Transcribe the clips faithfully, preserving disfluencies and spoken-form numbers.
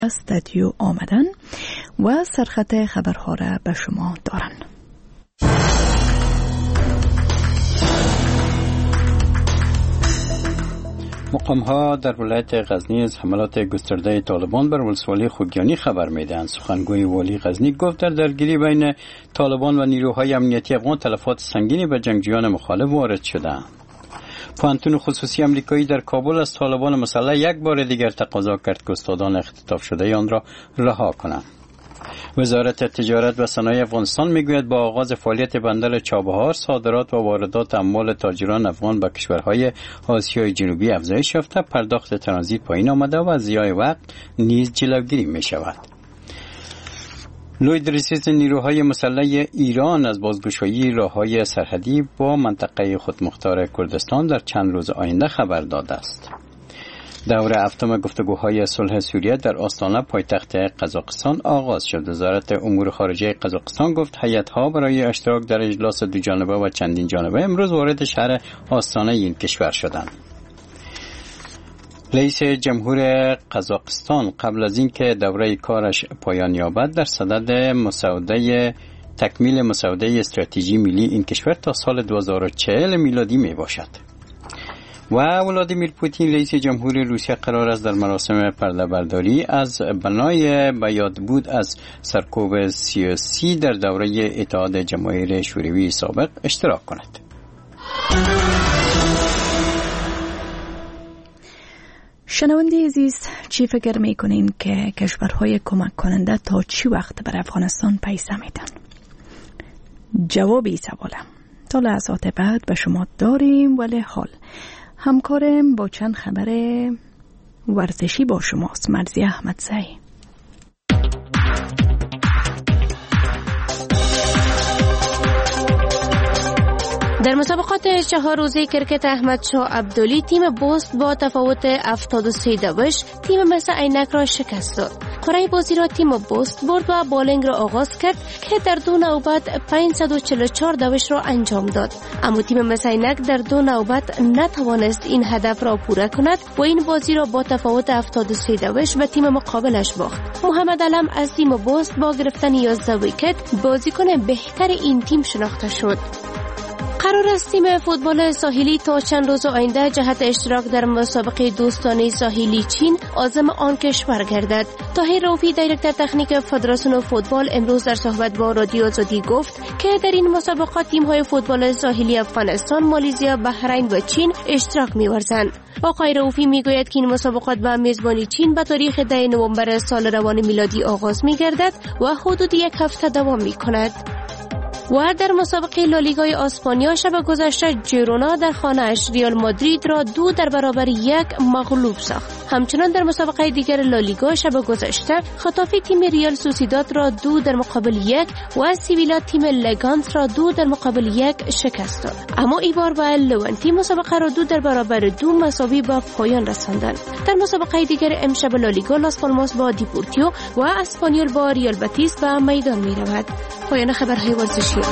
استودیو آمدن و سرخط خبرها را به شما دارن. مقام‌ها در ولایت غزنی از حملات گسترده طالبان بر ولسوالی خوگیانی خبر میدهند. سخنگوی والی غزنی گفت در درگیری بین طالبان و نیروهای امنیتی افغان تلفات سنگینی به جنگجویان مخالف وارد شده. پوهنتون خصوصی امریکایی در کابل از طالبان مسلح یک بار دیگر تقاضا کرد که استادان اختطاف شده آن را رها کنند. وزارت تجارت و صنایع افغانستان میگوید با آغاز فعالیت بندر چابهار صادرات و واردات اموال تاجران افغان به کشورهای آسیای جنوبی افزایش یافته، پرداخت ترانزیت پایین آمده و از ضیاع وقت نیز جلوگیری می شود. لوید رئیس نیروهای مسلح ایران از بازگشایی راههای سرحدی با منطقه خودمختار کردستان در چند روز آینده خبر داده است. دور هفتم گفتگوهای صلح سوریه در آستانه پایتخت قزاقستان آغاز شد. وزارت امور خارجه قزاقستان گفت هیئت‌ها برای اشتراک در اجلاس دو جانبه و چندین جانبه امروز وارد شهر آستانه این کشور شدند. رئیس جمهور قزاقستان قبل از اینکه دوره کارش پایان یابد در صدد مسوده تکمیل مسوده استراتژی ملی این کشور تا سال دو هزار و چهل میلادی می باشد. و ولادیمیر پوتین رئیس جمهور روسیه قرار است در مراسم پرده برداری از بنای به یاد بود از سرکوب سیاسی در دوره اتحاد جماهیر شوروی سابق اشتراک کند. شنونده عزیز، چی فکر میکنین که کشورهای کمک کننده تا چی وقت بر افغانستان پیسه میدن؟ جوابی سوالم تا لحظات بعد به شما داریم، ولی حال همکارم با چند خبر ورزشی با شماست. مرزی احمدزی. در مسابقات چهار روزه کرکت احمدشاه عبدلی تیم بوست با تفاوت هفتاد و سه دوش تیم مثل عینک را شکست داد. قرعه بازی را تیم بوست برد و بالینگ را آغاز کرد که در دو نوبت پانصد و چهل و چهار دوش را انجام داد، اما تیم مثل عینک در دو نوبت نتوانست این هدف را پوره کند و این بازی را با تفاوت هفتاد و سه دوش به تیم مقابلش باخت. محمد علم از تیم بوست با گرفتن یازده ویکت بازیکن بهتر این تیم شناخته شد. قرار است تیم فوتبال ساحلی تا چند روز آینده جهت اشتراک در مسابقه دوستانه ساحلی چین عازم آن کشور گردد. طاهر رؤوفی دایرکتور تکنیک فدراسیون فوتبال امروز در صحبت با رادیو آزادی گفت که در این مسابقات تیم‌های فوتبال ساحلی افغانستان، مالزی، بحرین و چین اشتراک می‌ورزند. آقای رؤوفی میگوید که این مسابقات به میزبانی چین به تاریخ ده نوامبر سال روان میلادی آغاز می‌گردد و حدود یک هفته دوام می‌کند. و در مسابقه لالیگای اسپانیا شب گذشته ژیرونا در خانه‌اش ریال مادرید را دو در برابر یک مغلوب ساخت. همچنان در مسابقه دیگر لالیگا شب گذشته خطافی تیم ریال سوسیداد را دو در مقابل یک و سیویلا تیم لگانس را دو در مقابل یک شکست داد. اما ایبار و لوانتی مسابقه را دو در برابر دو مساوی به پایان رساندند. در مسابقه دیگر امشب لالیگا لاس پالماس با دیپورتیو و اسپانیول با ریال بتیس به میدان می‌رود. پایان خبرهای ورزشی.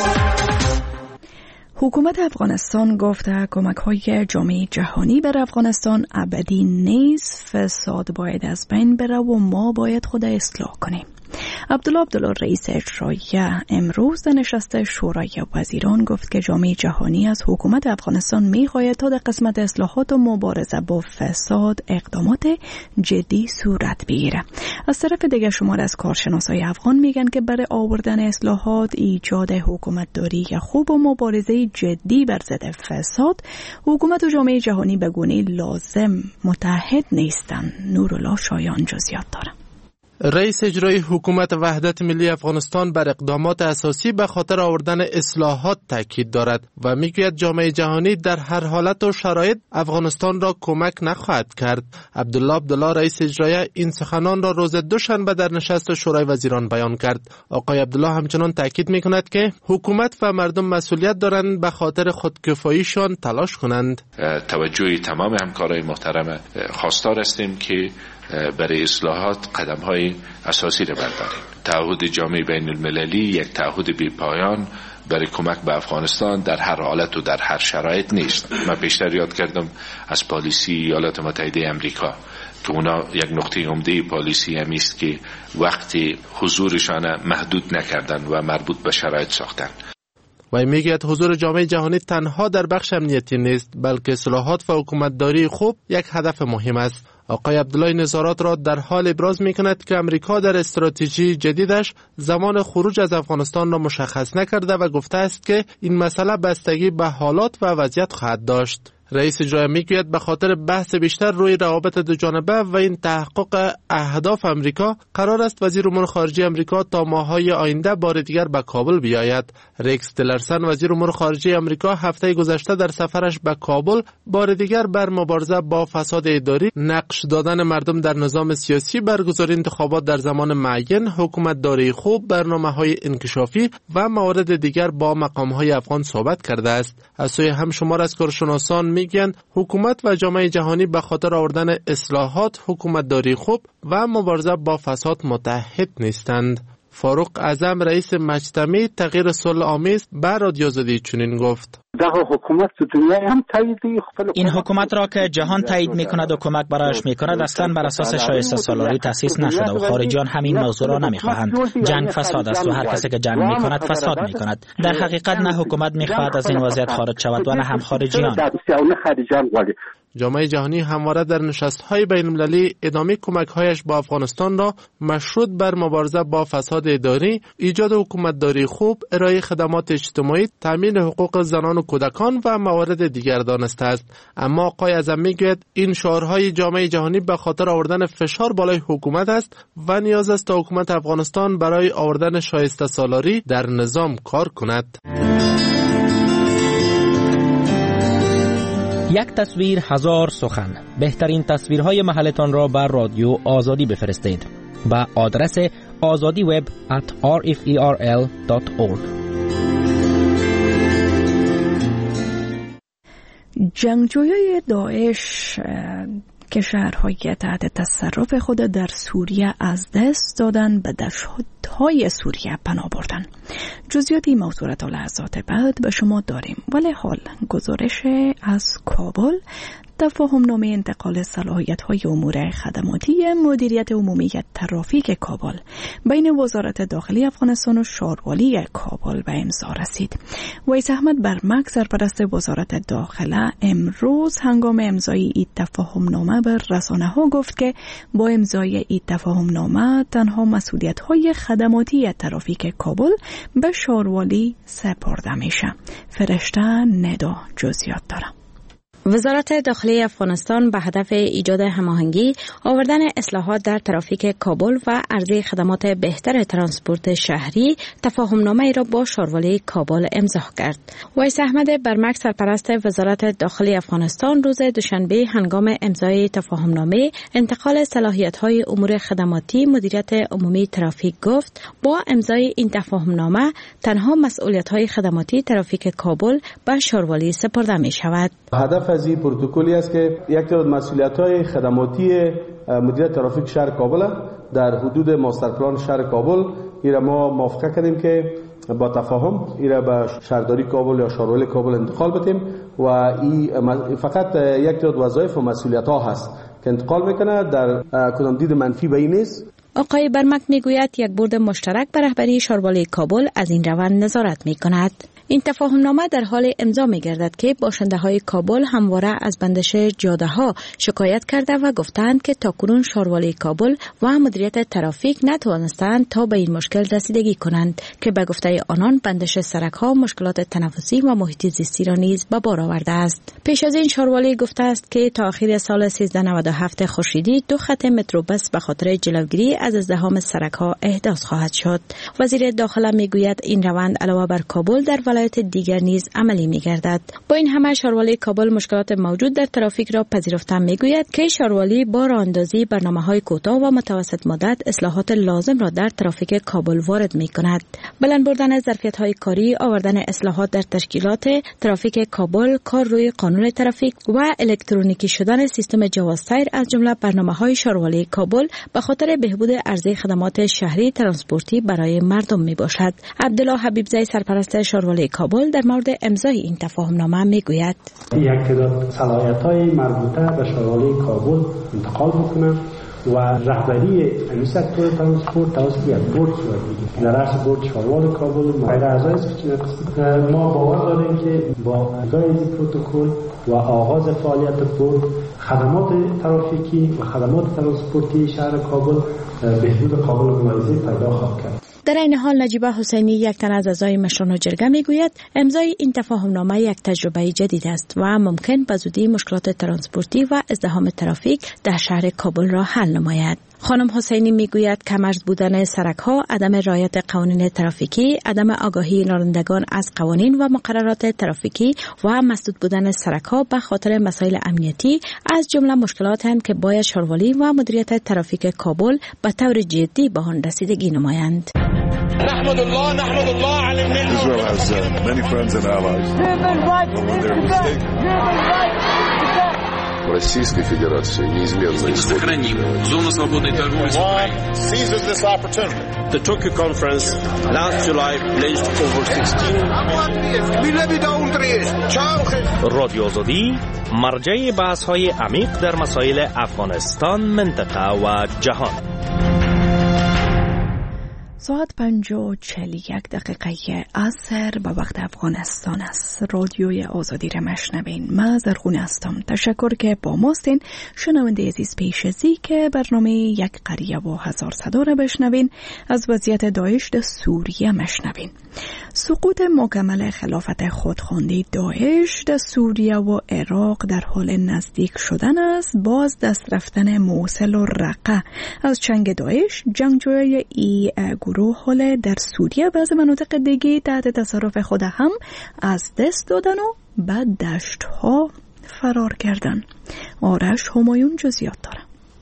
حکومت افغانستان گفته کمک‌های جامعه جهانی بر افغانستان ابدی نیست. فساد باید از بین بره و ما باید خود اصلاح کنیم. عبدالله عبدالله رئیس اجرایی امروز در نشست شورای وزیران گفت که جامعه جهانی از حکومت افغانستان می‌خواهد تا در قسمت اصلاحات و مبارزه با فساد اقدامات جدی صورت بگیره. از طرف دیگر شمار از کارشناسای افغان میگن که برای آوردن اصلاحات، ایجاد حکومتداری خوب و مبارزه جدی بر ضد فساد، حکومت و جامعه جهانی به گونه لازم متحد نیستن. نورالله شایان جزئیات داره. رئیس اجرایی حکومت وحدت ملی افغانستان بر اقدامات اساسی به خاطر آوردن اصلاحات تاکید دارد و میگوید جامعه جهانی در هر حالت و شرایط افغانستان را کمک نخواهد کرد. عبدالله عبدالله رئیس اجرایی این سخنان را روز دوشنبه در نشست شورای وزیران بیان کرد. آقای عبدالله همچنان تاکید میکند که حکومت و مردم مسئولیت دارند به خاطر خودکفاییشان تلاش کنند. توجه تمام همکارای محترم خواستار هستیم که برای اصلاحات قدم های اساسی را برداریم. تعهد جامعه بین المللی یک تعهد بی پایان برای کمک به افغانستان در هر حالت و در هر شرایط نیست. من پیشتر یاد کردم از پالیسی ایالات متحده امریکا که اونا یک نقطه عمده پالیسی هم است که وقتی حضورشان محدود نکردن و مربوط به شرایط ساختن. و میگوید حضور جامعه جهانی تنها در بخش امنیتی نیست، بلکه اصلاحات و حکومتداری خوب یک هدف مهم است. آقای عبدالله نظارات را در حال ابراز میکند که امریکا در استراتژی جدیدش زمان خروج از افغانستان را مشخص نکرده و گفته است که این مسئله بستگی به حالات و وضعیت خواهد داشت. رئیس اجرایی میگوید به خاطر بحث بیشتر روی روابط دو جانبه و این تحقق اهداف امریکا قرار است وزیر امور خارجه امریکا تا ماه‌های آینده بار دیگر به کابل بیاید. ریکس تیلرسن وزیر امور خارجه امریکا هفته گذشته در سفرش به کابل بار دیگر بر مبارزه با فساد اداری، نقش دادن مردم در نظام سیاسی، برگزاری انتخابات در زمان معین، حکومتداری خوب، برنامه‌های انکشافی و موارد دیگر با مقام‌های افغان صحبت کرده است. از سوی همشمار از کارشناسان میگن حکومت و جامعه جهانی به خاطر آوردن اصلاحات، حکومتداری خوب و مبارزه با فساد متحد نیستند. فاروق اعظم رئیس مجتمع تغییر صلح آمیز به رادیو آزادی چنین گفت: این حکومت را که جهان تایید میکند و کمک برایش میکند اصلا بر اساس شایسته سالاری تأسیس نشده و خارجیان همین موضوع را نمیخواهند. جنگ فساد است و هر کسی که جنگ میکند فساد میکند. در حقیقت نه حکومت میخواهد از این وضعیت خارج شود و نه هم خارجیان. جامعه جهانی همواره در نشست‌های بین‌المللی ادامه کمک‌هایش با افغانستان را مشروط بر مبارزه با فساد اداری، ایجاد حکومتداری خوب، ارائه خدمات اجتماعی، تامین حقوق زنان و کودکان و موارد دیگر دانسته است. اما آقای اعظم میگوید این شعارهای جامعه جهانی به خاطر آوردن فشار بالای حکومت است و نیاز است تا حکومت افغانستان برای آوردن شایسته سالاری در نظام کار کند. یک تصویر هزار سخن. بهترین تصویرهای محلتان را بر رادیو آزادی بفرستید به آدرس azadi web at r f e r l dot org. جنگجویای داعش که شهرهای تحت تصرف خود در سوریه از دست دادن به دشت‌های سوریه پناه بردن. جزئیاتی موضوع را تا لحظات بعد به شما داریم، ولی حال گزارش از کابل تفاهم نامه انتقال صلاحیت‌های امور خدماتی مدیریت عمومی ترافیک کابل بین وزارت داخلی افغانستان و شاروالی کابل به امضا رسید. ویس احمد برمک سرپرست وزارت داخله امروز هنگام امضای این تفاهم نامه به رسانه‌ها گفت که با امضای این تفاهم نامه تنها مسئولیت‌های خدماتی ترافیک کابل به شاروالی سپرده میشه. فرشته ندا جزئیات داره. وزارت داخلی افغانستان به هدف ایجاد هماهنگی، آوردن اصلاحات در ترافیک کابل و عرضه خدمات بهتر ترانسپورت شهری تفاهمنامه را با شاروالی کابل امضا کرد. ویس احمد برمک سرپرست وزارت داخلی افغانستان روز دوشنبه هنگام امضای تفاهمنامه انتقال صلاحیت‌های امور خدماتی مدیریت عمومی ترافیک گفت با امضای این تفاهمنامه تنها مسئولیت‌های خدماتی ترافیک کابل به شاروالی سپرده می‌شود. هدف از این پروتکلی است که یک تعداد مسئولیت‌های خدماتی مدیریت ترافیک شهر کابل در حدود ماستر پلان شهر کابل ایرا ما موافقه کردیم که با تفاهم ایرا به شهرداری کابل یا شاروالی کابل انتقال بدیم و این فقط یک تعداد وظایف و مسئولیت‌ها هست که انتقال میکنه، در کدام دید منفی به این نیست. آقای برمک میگوید یک بورد مشترک به رهبری شاروالی کابل از این روند نظارت میکند. این تفاهمنامه در حال امضا می‌گردد که باشنده‌های کابل همواره از بندش جاده‌ها شکایت کرده و گفتند که تاکنون شاروالی کابل و مدیریت ترافیک نتوانستند تا به این مشکل رسیدگی کنند که به گفته آنان بندش سرک‌ها مشکلات تنفسی و محیط زیستی را نیز به بار آورده است. پیش از این شاروالی گفته است که تا آخر سال سیزده نود و هفت خورشیدی دو خط متروبس به خاطر جلوگیری از ازدحام سرک‌ها احداث خواهد شد. وزیر داخله میگوید این روند علاوه بر کابل در ولایت دیگر نیز عملی می‌گردد. با این همه شاروالی کابل مشکلات موجود در ترافیک را پذیرفته میگوید که شاروالی با راه‌اندازی برنامه‌های کوتاه و متوسط مدت اصلاحات لازم را در ترافیک کابل وارد می‌کند. بلند بردن ظرفیت‌های کاری، آوردن اصلاحات در تشکیلات ترافیک کابل، کار روی قانون ترافیک و الکترونیکی شدن سیستم جوازسیر از جمله برنامه‌های شاروالی کابل به خاطر بهبود عرضه خدمات شهری ترانسپورتی برای مردم میباشد. عبدالله حبیبزی سرپرست شاروالی شهر کابل در مورد امضای این تفاهمنامه میگوید یک تعداد صلاحیت‌های مربوطه به شاروالی کابل انتقال بکنه و رهبری این سکتور ترانسپورت توسط یک بورد صورت میگیره. در رأس بورد شاروال کابل غیر اعضای است که ما باور داریم که با امضای این پروتکل و آغاز فعالیت بورد خدمات ترافیکی و خدمات ترانسپورتی شهر کابل بهبود قابل ملاحظه پیدا خواهد کرد. در این حال نجیبه حسینی یک تن از اعضای مشران جرگه میگوید امضای این تفاهمنامه یک تجربه جدید است و ممکن به زودی مشکلات ترانسپورتی و ازدحام ترافیک در شهر کابل را حل نماید. خانم حسینی میگوید کمرز بودن سرک‌ها، عدم رعایت قوانین ترافیکی، عدم آگاهی رانندگان از قوانین و مقررات ترافیکی و مسدود بودن سرک‌ها به خاطر مسائل امنیتی از جمله مشکلاتند که باید شاروالی و مدیریت ترافیک کابل به طور جدی به آن رسیدگی نمایند. نحمد الله نحمد الله على النعمة. Israel has uh, many friends and allies. When they're mistaken. Российской Федерации неизменно сохраним зону свободной торговли с Украиной. Seizes this opportunity. The Tokyo conference last July pledged over sixteen. رادیو آزادی مرجع بحث‌های عمیق در مسائل افغانستان، منطقه و جهان. ساعت پنج و چهل یک دقیقه عصر به وقت افغانستان است. رادیوی آزادی را مشنوین. من زرغون هستم. تشکر که با ماستین. شنونده عزیز پیش ازی که برنامه یک قریه و هزار صدا را بشنوین. از وضعیت داعش در سوریه مشنوین. سقوط مکمل خلافت خودخوانده داعش در سوریه و عراق در حال نزدیک شدن است. باز دست رفتن موصل و رقه از چنگ داعش، جنگجوی ای گروه حال در سوریه بعض مناطق دیگه تحت تصرف خود هم از دست دادن و بعد دشت ها فرار کردن. آرش همایون جزئیات داره.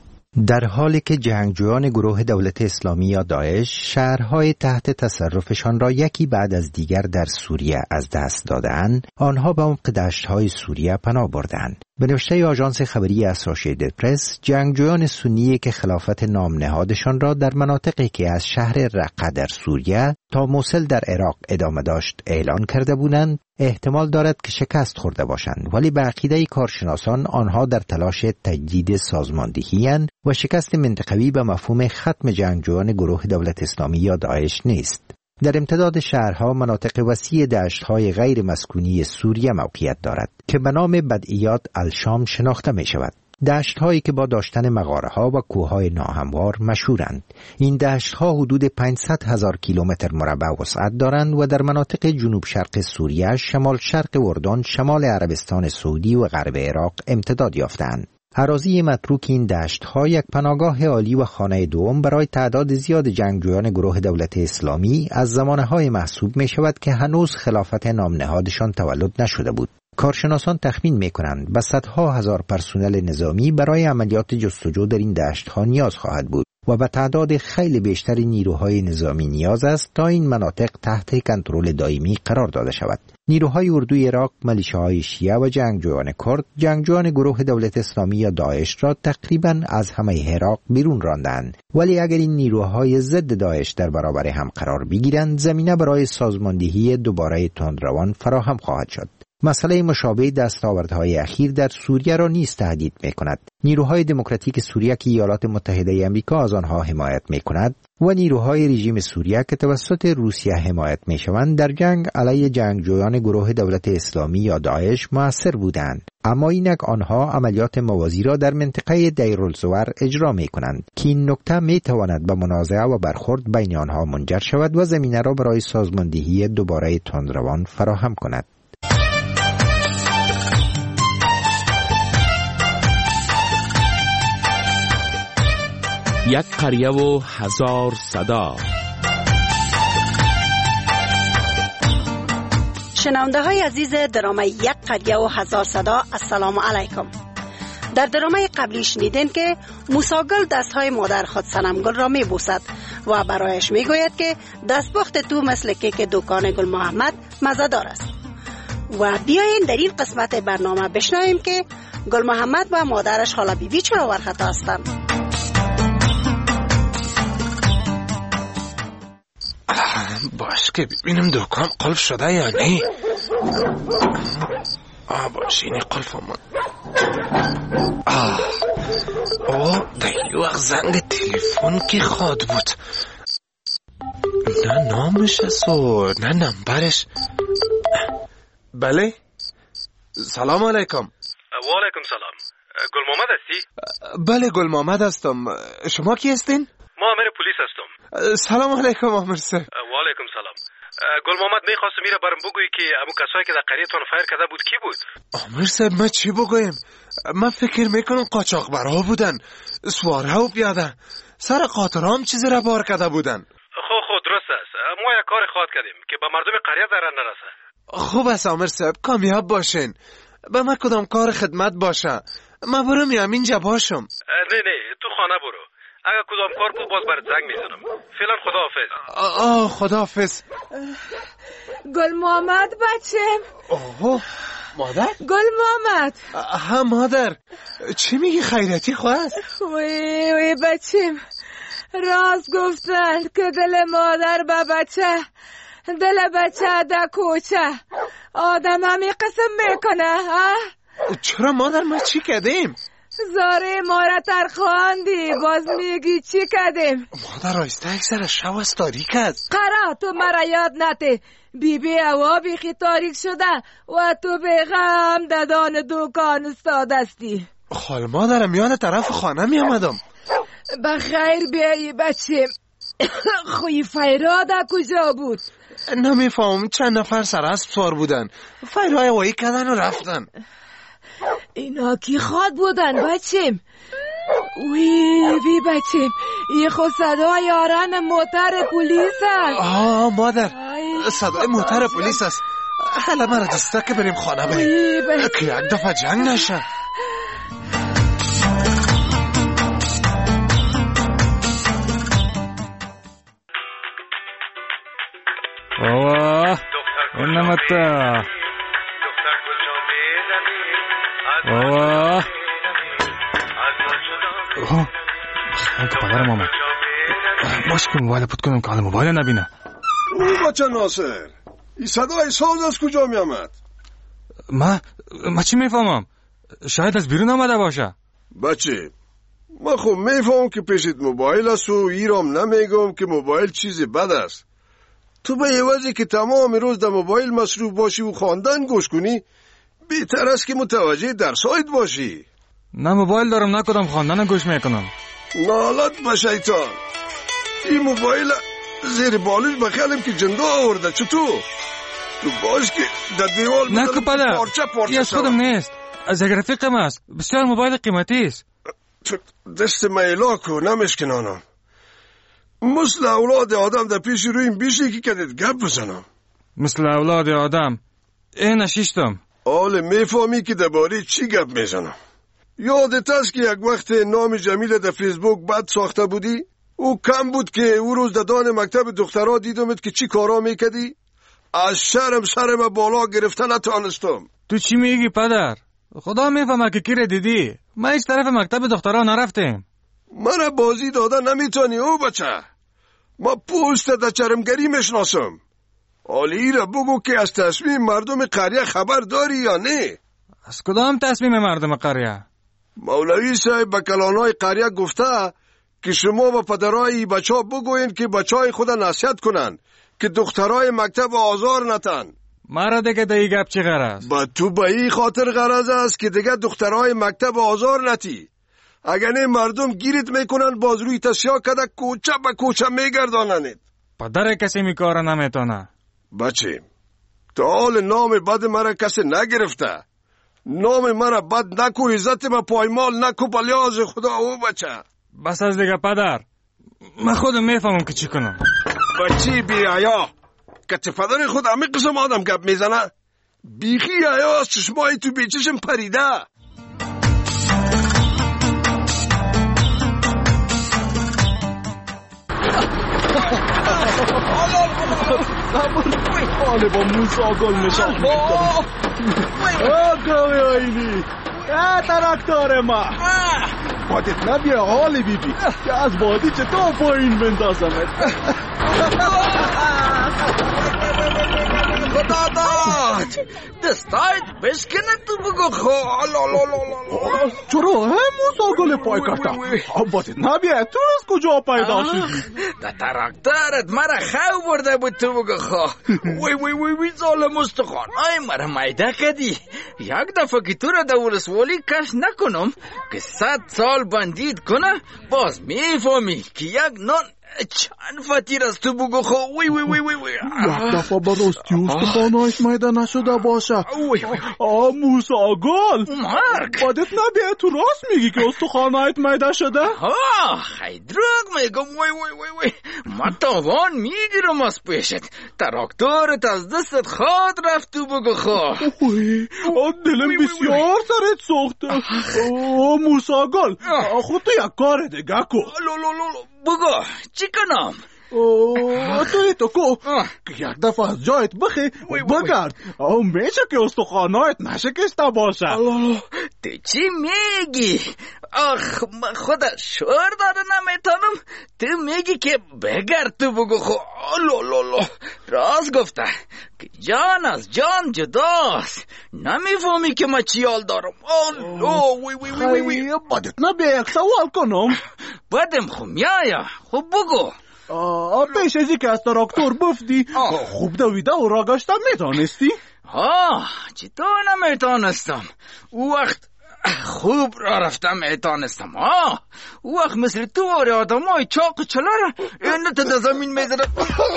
در حالی که جنگجویان گروه دولت اسلامی یا داعش شهرهای تحت تصرفشان را یکی بعد از دیگر در سوریه از دست دادند، آنها به عمق دشت‌های سوریه پناه بردند. به نوشته آژانس خبری اسوسییتد پرس، جنگجویان سنی که خلافت نام نهادشان را در مناطقی که از شهر رقه در سوریه تا موصل در عراق ادامه داشت اعلان کرده بودند، احتمال دارد که شکست خورده باشند، ولی به عقیده کارشناسان آنها در تلاش تجدید سازماندهی‌اند و شکست منطقوی به مفهوم ختم جنگجویان گروه دولت اسلامی یا داعش نیست. در امتداد شهرها مناطق وسیع دشت‌های غیر مسکونی سوریه موقعیت دارد که به نام بدئیات الشام شناخته می شود. دشت‌هایی که با داشتن مغاره‌ها و کوه‌های ناهموار مشهورند. این دشت‌ها حدود پانصد هزار کیلومتر مربع وسعت دارند و در مناطق جنوب شرق سوریه، شمال شرق اردن، شمال عربستان سعودی و غرب عراق امتداد یافتند. اراضی متروک این دشت‌ها یک پناهگاه عالی و خانه دوم برای تعداد زیاد جنگجویان گروه دولت اسلامی از زمانه‌های محسوب می‌شود که هنوز خلافت نام نهادشان تولد نشده بود. کارشناسان تخمین می‌کنند به صدها هزار پرسنل نظامی برای عملیات جستجو در این دشت‌ها نیاز خواهد بود و به تعداد خیلی بیشتر نیروهای نظامی نیاز است تا این مناطق تحت کنترل دائمی قرار داده شود. نیروهای اردوی عراق، ملیشه‌های شیعه و جنگجویان کرد، جنگجویان گروه دولت اسلامی یا داعش را تقریباً از همه عراق بیرون راندند. ولی اگر این نیروهای ضد داعش در برابر هم قرار بگیرند، زمینه برای سازماندهی دوباره تندروان فراهم خواهد شد. مسئله مشابه دستاوردهای اخیر در سوریه را نیز تهدید می‌کند. نیروهای دموکراتیک سوریه که ایالات متحده آمریکا از آنها حمایت می‌کند و نیروهای رژیم سوریه که توسط روسیه حمایت می‌شوند در جنگ علیه جنگجویان گروه دولت اسلامی یا داعش مؤثر بودند. اما اینک آنها عملیات موازی را در منطقه دیرالزور اجرا می‌کنند که این نکته می‌تواند به منازعه و برخورد بین آنها منجر شود و زمینه را برای سازماندهی دوباره تندروان فراهم کند. یک قریه و هزار صدا. شنونده های عزیز درامه یک قریه و هزار صدا، السلام علیکم. در درامه قبلی شنیدین که موساگل دست های مادر خود صنمگل را می بوسد و برایش می گوید که دستپخت تو مثل کیک دکان گل محمد مزه‌دار است. و بیاین در این قسمت برنامه بشنویم که گل محمد و مادرش خاله بی بی چرا ورخطا هستند. باش که ببینم دکان قلب شده یا نه. آه باش اینی قلب آمد. آه آه دیگه وقت زنگ تلفن که خواد بود. نه نامش است و نه نمبرش. بله سلام علیکم. و علیکم سلام. گل محمد هستی؟ بله گل محمد هستم. شما کی هستین؟ ما امیر پلیس هستم. سلام علیکم امیر سر. و علیکم سلام. گل محمد میخواستم میره برام بگویی که امو کسایی که در قریه‌تون فایر کرده بود کی بود؟ امیر سر ما چی بگویم؟ من فکر میکنم قاچاقبرها بودن، سواره و پیاده. سر قاطرام چیزی را بار کرده بودن. خب خب درست است. ما یک کار خواهد کردیم که به مردم قریه ضرر نرسه. خوب است امیر صاحب، کامیاب باشین. به من کدام کار خدمت باشه. من برم همینجا باشم. نه نه تو خانه برو. اگر کدام کار بود باز برات زنگ میزنم. فعلا خداحافظ. آه خداحافظ. گل محمد بچم. اوه مادر؟ گل محمد. ها مادر. چی میگی خیرتی خواست؟ وی وی بچم. راست گفتن که دل مادر به بچه، دل بچه در کوچه. آدم همی قسم میکنه ها؟ چرا مادر ما چی کردیم؟ زاره ما را ترخواندی، باز میگی چی کردیم؟ مادر آیسته اکثر شو از تاریک است. قرار تو مرا یاد نته. بی بی هوا بیخی تاریک شده و تو به غم ددان دوکان استادستی. خال مادرم میان طرف خانه میامدم. بخیر بیایی بچه. خوی فیراده کجا بود؟ نمیفهم چند نفر سر اسب سوار بودن، فیرهای وایی کردن و رفتن. اینا کی خواد بودن بچیم؟ وی وی بچیم این خود صدای یاران موتر پلیس است. آه مادر صدای موتر پلیس است. حالا مرا دسته که بریم خانه بریم که یک دفعه جنگ نشه. بابا اینم اتا بابا اوه خیلی که پدرم آمد. باشه که موبایل پود کنم که حالا موبایل نبینه. او بچه ناصر این صدای ساز از کجا می آمد؟ ما ما چی میفهمم؟ شاید از بیرون آمده باشه. بچه ما خب میفهم که پیشت موبایل است و ایرام نمیگم که موبایل چیزی بد است. تو به عوضی که تمام روز در موبایل مصروف باشی و خواندن گوش کنی بهتر است که متوجه درسایت باشی. نه موبایل دارم نه کدام خواندن گوش میکنم. نالت به شیطان. این موبایل زیر بالش بخیلم که جنده آورده. چطور؟ تو باش که در دیوال نه که پدر پارچه پارچه ای از خودم نیست، از یک رفیقم است. بسیار موبایل قیمتی است. تو دست میلا کو نمشکنانم. مثل اولاد آدم در پیش روی این بیشی که کدید گپ بزنم. مثل اولاد آدم این نشیشتم. حال میفهمی که درباره چی گپ میزنم. یادت است که یک وقت نام جمیل در فیسبوک بد ساخته بودی؟ او کم بود که او روز در دان مکتب دخترها دیدمت که چی کارا میکدی؟ از شرم سرم بالا گرفته نتانستم. تو چی میگی پدر؟ خدا میفهمه که کی را دیدی. ما هیچ طرف مکتب دخترها نرفتیم. من بازی داده نمیتونی او بچه. ما پوست در چرمگری میشناسم. حالی را بگو که از تصمیم مردم قریه خبر داری یا نه؟ از کدام تصمیم مردم قریه؟ مولوی صاحب به کلانای قریه گفته که شما با پدرای بچه ها بگوین که بچه های خود نصیحت کنن که دخترای مکتب آزار نتن. مرا دیگه دیگه گپ چی غرض؟ با تو به این خاطر غرض است که دیگه دخترای مکتب آزار نتی. اگر نه مردم گیرت میکنن باز روی تسیا کده کوچه به کوچه میگردانند. پدر کسی میکاره نمیتونه. بچه تا حال نام بد مرا کسی نگرفته. نام مرا بد نکو، عزت ما پایمال نکو به لیاز خدا او بچه. بس از دیگه پدر، من خودم میفهمم که چی کنم. بچه بی عیا که پدر خود همه قسم آدم گپ میزنه. بیخی عیا از چشمای تو بیچشم پریده. حاله با موسا گل نشان میکنم. آقای آینی اه ترکتار ما بادت نبیه حالی بی بی که از بادی چطور پایین بندازمت. خدا داد دستایت بشکنه تو بگو خو. چرا همون ساگل پای کردم؟ باید نبیه تو از کجا پیدا شدی؟ در تراکترت مرا خو برده بود تو بگو خو. وی وی وی وی ظالم استخوان های مرا میده کدی. یک دفعه که تو را در ولسوالی کش نکنم که صد سال بندید کنه باز میفهمی که یک نان چند فتیر از تو بگو خو. وی وی وی وی وی یک دفعه براستی استخوانایش میده نشده باشه. آه موسی آگل مرگ بادت نبیه تو راست میگی که استخوانایت میده شده؟ آه خیلی دروغ میگم. وی وی وی وی ما تاوان میگیرم از پیشت. تراکتورت از دستت خواد رفت تو بگو خو. دلم بسیار سرت سوخته. آه موسی آگل خود تو یک کار دیگه کو. بگو چی کنم؟ توی تو کو که یک دفعه از جایت بخی بگرد میشه که استخوانایت نشکسته باشه. تو چی میگی؟ آخ من خدا شور داره نمیتونم. تو میگی که بگرد تو بگو خو. راست گفته که جان از جان جداست. نمیفهمی که من چی حال دارم. خیلی بدت نبیه یک سوال کنم. بدم خو میایا خب بگو. پیش ازی که از تراکتور بفتی خوب دویده و را گشته میتانستی؟ آه چطور نمیتانستم؟ او وقت خوب را رفتم میتانستم. آه او وقت مثل تو آره آدم های چاق چلاره اینه تا در زمین میدارد.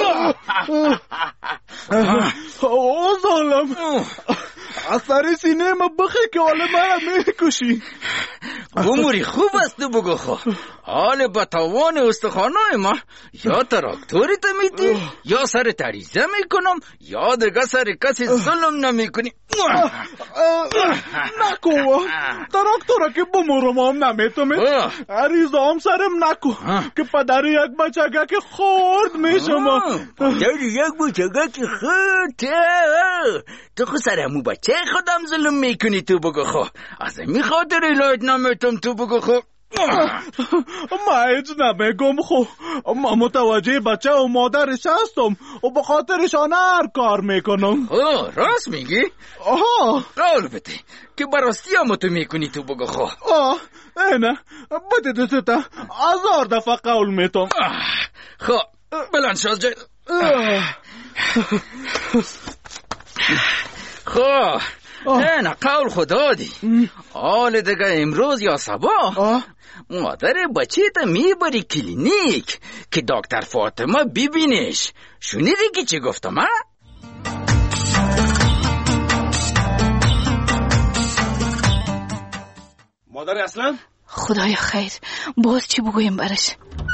او ظالم از سر سینه ما بخی که حال من میکشی. عمری خوب است تو بگو خو. حال با توان استخوانای ما یا تراکتوری تا میدی یا سر تریزه میکنم یا دیگه سر کسی ظلم نمیکنی. نکو تراکتورا که بمورم هم نمیتونم. عریضه هم سرم نکو که پدر یک بچگه که خورد میشم. پدر یک بچگه که خورد تو خو سرمو بچه خودم ظلم میکنی تو بگو خو. از می خاطر ایلایت نمیتونم تو بگو خو. ما هیچ نمیگم خو. ما متوجه بچه و مادرش هستم و به خاطرشان هر کار میکنم. راست میگی؟ آها قول بده که براستی هم تو میکنی تو بگو خو. آه اینه بده دسته هزار دفعه قول میتم. خو بلند شاز جای خو. نه قول خدا دی. حال دیگه امروز یا صبح مادر بچه تا میبری کلینیک که دکتر فاطمه ببینش. شنیدی که چی گفتم ها؟ مادر اصلا؟ خدایا خیر باز چی بگویم برش؟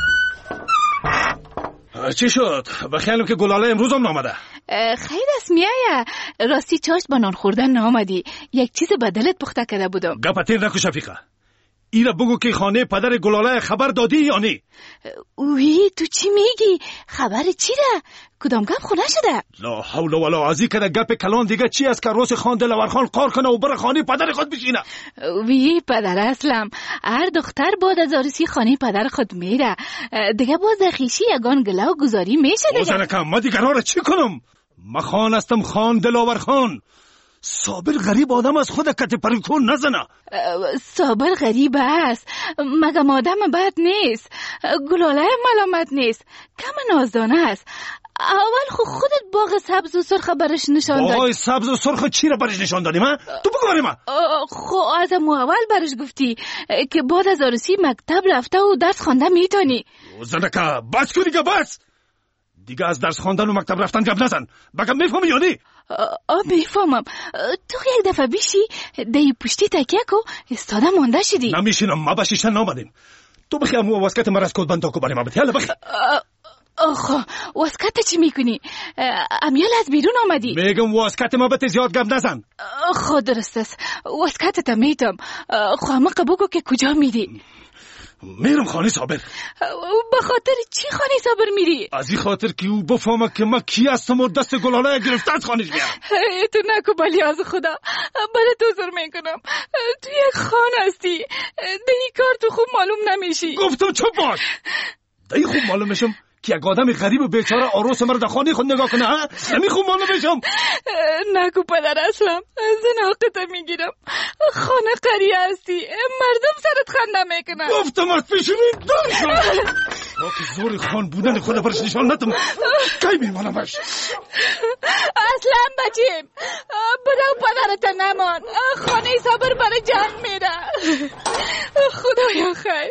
چی شد؟ بخیالم که گلاله امروز هم نامده. خیر است میایه راستی چاشت با نان خوردن نامدی. یک چیز بدلت پخته کرده بودم. گپتیر نکو شفیقه. اینا بگو که خانه پدر گلاله خبر دادی یا نی؟ اوی تو چی میگی؟ خبر چی ده؟ کدام گپ خونه شده؟ لا حول ولا ازی کنه گپ کلان دیگه چی است که روز خان دلور خان قار کنه و بره خانه پدر خود بشینه؟ اوی پدر اسلم هر دختر بعد از عروسی خانه پدر خود میره دیگه باز در خیشی یگان گله و گذاری میشه دیگه. بازنکم ما دیگه را چی کنم؟ ما خان هستم خان دلاور خان. صابر غریب آدم از خود کت پریکون نزنه. صابر غریب است مگم آدم بد نیست. گلاله ملامت نیست کم نازدانه است. اول خود خودت باغ سبز و سرخ برش نشان دادی. باغ سبز و سرخ چی را برش نشان دادی من؟ تو بگو برای من. خو از اول برش گفتی که بعد از عروسی مکتب رفته و درس خوانده میتونی. زنکه بس کنی که بس دیگه از درس خواندن و مکتب رفتن گپ نزن. بگم میفهمی یا نی؟ آه میفهمم. تو یک دفعه بیشی دی پشتی تکیه کو استاده مانده شدی. نمیشینم ما بشیشتن نامدیم. تو بخی امو واسکت مرز کود بند تاکو برای ما بتی. حالا بخی. آخو واسکت چی میکنی؟ امیال از بیرون آمدی. میگم واسکت ما بتی زیاد گپ نزن. خو درست است واسکت تا میتم. خو اما بگو که کجا میری؟ میرم خانه صابر. به خاطر چی خانه صابر میری؟ از این خاطر که او بفهمه که ما کی هستم و دست گلاله گرفته از خانهش میرم. تو نکو بلی از خدا بله تو زر میکنم. تو یک خان هستی ده این کار تو خوب معلوم نمیشی. گفتم چوب باش. ده خوب معلوم میشم که یک آدم غریب و بیچاره عروس مرا در خانه خود نگاه کنه؟ ها نمیخوام مانو بشم. نگو پدر اسلم، از ناقته میگیرم. خانه قریه هستی، مردم سرت خنده میکنن. گفتم از پیشونی دور شد. با که زور خان بودن خود برش نشان ندم. کی میمانمش؟ اصلا بچیم برو پدرت نمان، خانه صبر برای جنگ میره. خدایا خیر.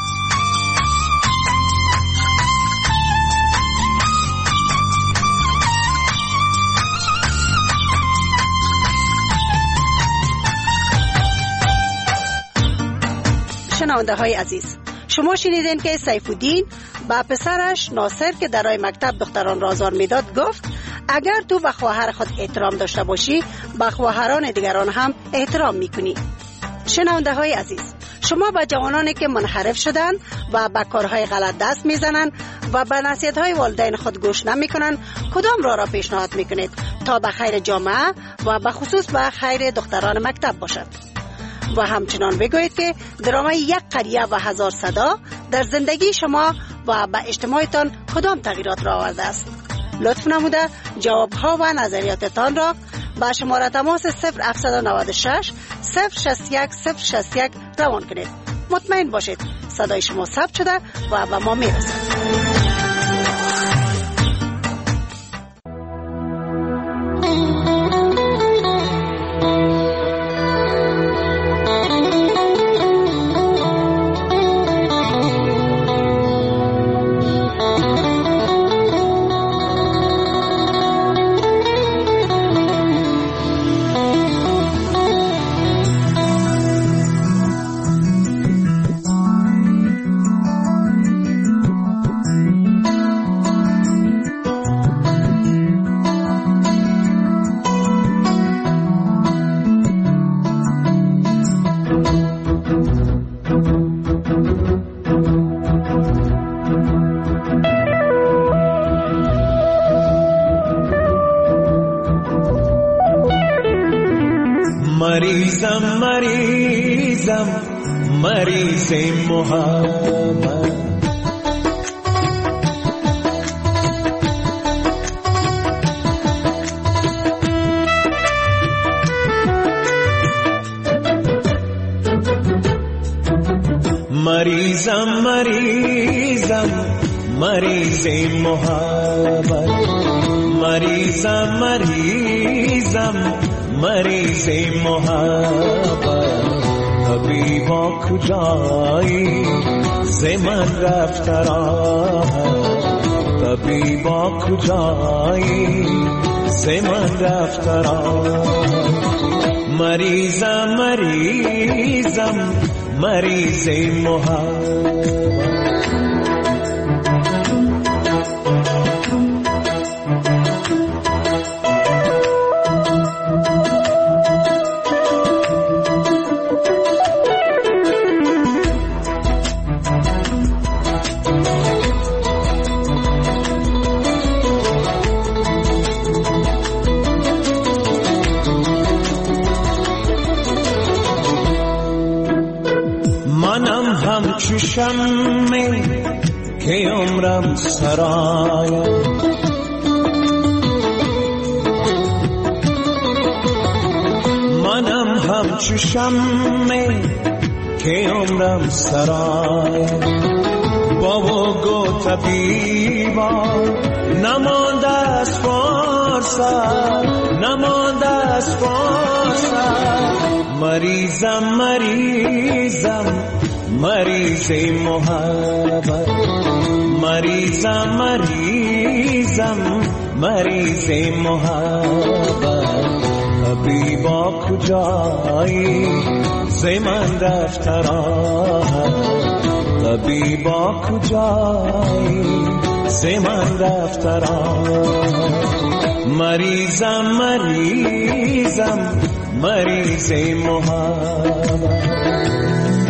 شنونده های عزیز، شما شنیدین که سیف الدین با پسرش ناصر که در راه مکتب دختران را آزار میداد گفت اگر تو به خواهر خود احترام داشته باشی به خواهران دیگران هم احترام میکنی. شنونده های عزیز، شما با جوانانی که منحرف شدن و به کارهای غلط دست میزنن و به نصیحت های والدین خود گوش نمیکنن کدام راه را پیشنهاد میکنید تا به خیر جامعه و به خصوص به خیر دختران مکتب باشد؟ و همچنان بگویید که درامای یک قریه و هزار صدا در زندگی شما و به اجتماعتان کدام تغییرات را آورده است؟ لطف نموده جوابها و نظریاتتان را با شماره تماس صفر هفت نه شش صفر شصت یک صفر شصت یک روان کنید. مطمئن باشید صدای شما ثبت شده و به ما میرسد. مریضم مریضم مریض محمد مریضم مریضم مریض محبت مریضم مریضم مریض محبت طبیبا کجایی ز من رفت راحت طبیبا کجایی ز من رفت راحت مریضم مریضم مریض محبت همچو شمع که عمرم سرایم منم همچو شمع که عمرم سرایم بابا گو طبیبا نمانده از فرصت نمانده از فرصت مریضم مریضم مریض محبت مریضم مریضم مریض محبت طبیبا کجایی ز من رفت راحت طبیبا کجایی ز من رفت راحت مریضم مریضم مریض محبت